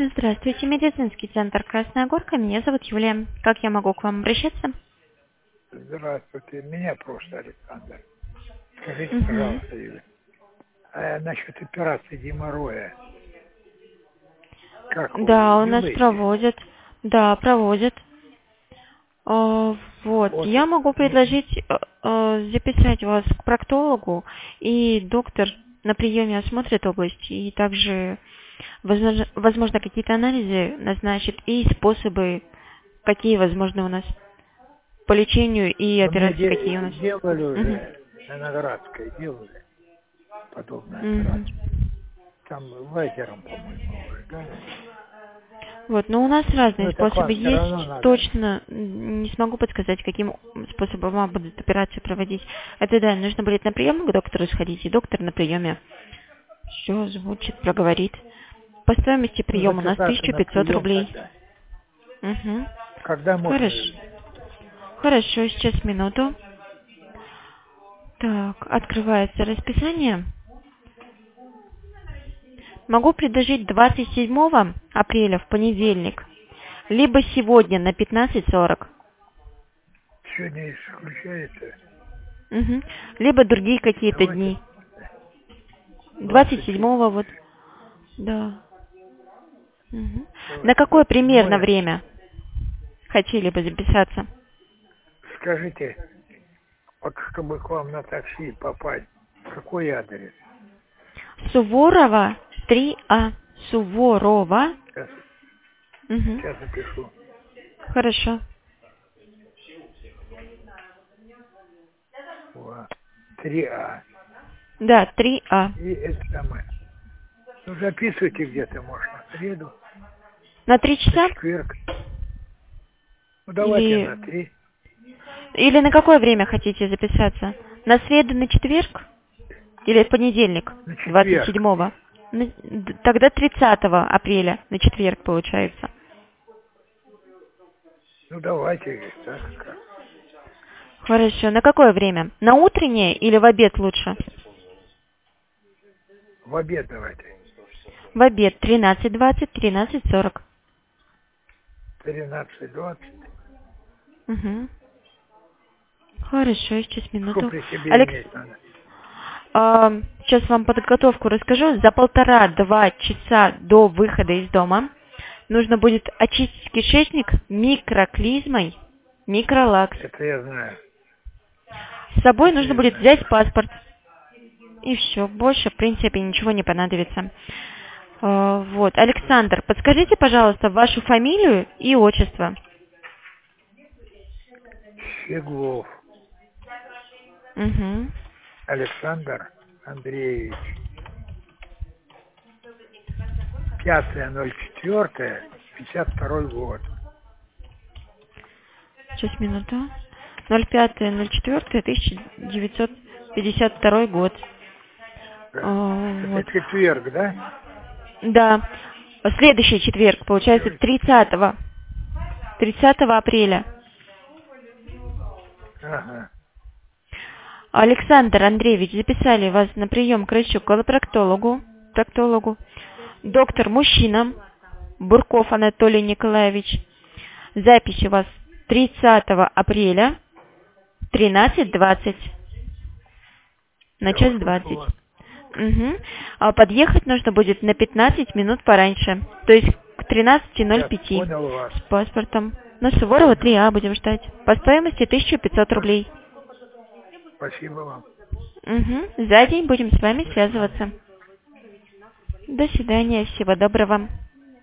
Здравствуйте, медицинский центр «Красная Горка». Меня зовут Юлия. Как я могу к вам обращаться? Здравствуйте, меня просто Александр. Скажите, Мгм. пожалуйста, Юля, а насчет операции геморроя, как вы Да, у нас делаете? проводят. Да, проводят. Вот, Вот, я могу предложить записать вас к проктологу, и доктор на приеме осмотрит область, и также, возможно, какие-то анализы назначит, и способы, какие возможны у нас по лечению, и ну, мне операции, какие у нас. делали Мгм. уже, на Новгородской делали подобную Мгм. операцию. Там лазером, по-моему, уже, да? Вот, но у нас разные Ну, так способы вам все равно есть. надо. Точно не смогу подсказать, каким способом вам будут операции проводить. Это да, нужно будет на прием к доктору сходить, и доктор на приеме все озвучит, проговорит. По стоимости Ну, приема у нас записаться на 1500 прием рублей. когда? Угу. Когда можно? Хорошо. Хорошо, сейчас минуту. Так, открывается расписание. Могу предложить 27 апреля в понедельник, либо сегодня на 15:40. Сегодня исключается. Мгм. Либо другие какие-то Давайте дни. 27 27-го вот. Да. Мгм. На какое примерно 27. время хотели бы записаться? Скажите, вот чтобы к вам на такси попасть, какой адрес? Суворова 3А. Суворова. Сейчас, Мгм. сейчас запишу. Хорошо. О, 3А. Да, 3А. И это самое. Ну, записывайте где-то, может, на среду, На 3 на часа? четверг. Ну, давайте Или, на 3. или на какое время хотите записаться? На среду, на четверг? Или в понедельник, На четверг. 27-го? Тогда 30 апреля, на четверг получается. Ну, давайте так как. Хорошо. На какое время? На утреннее или в обед лучше? В обед давайте. В обед 13:20, 13:40. 13:20. Угу. Хорошо, сейчас Что минуту. при себе Алекс, иметь надо? сейчас вам подготовку расскажу. За 1,5-2 часа до выхода из дома нужно будет очистить кишечник микроклизмой, микролакс. Это я знаю. С собой Это нужно я будет знаю. взять паспорт. И все, больше, в принципе, ничего не понадобится. Вот, Александр, подскажите, пожалуйста, вашу фамилию и отчество. Щеглов Угу. Александр Андреевич. 5.04.52 год. Сейчас, минуту. 05.04.1952 год. Да. Это Вот. четверг, да? Да. Следующий четверг, получается, Четверг. 30 апреля. Ага. Александр Андреевич, записали вас на прием к врачу колопроктологу. Доктор мужчина, Бурков Анатолий Николаевич. Запись у вас 30 апреля, 13:20. На Я час услышал 20. вас. Угу. А подъехать нужно будет на 15 минут пораньше. То есть к Я 13:05 понял вас. с паспортом. На Суворова Понял. 3А будем ждать. По стоимости 1500 рублей. Спасибо вам. Угу. За день будем с вами До свидания. связываться. До свидания. Всего доброго.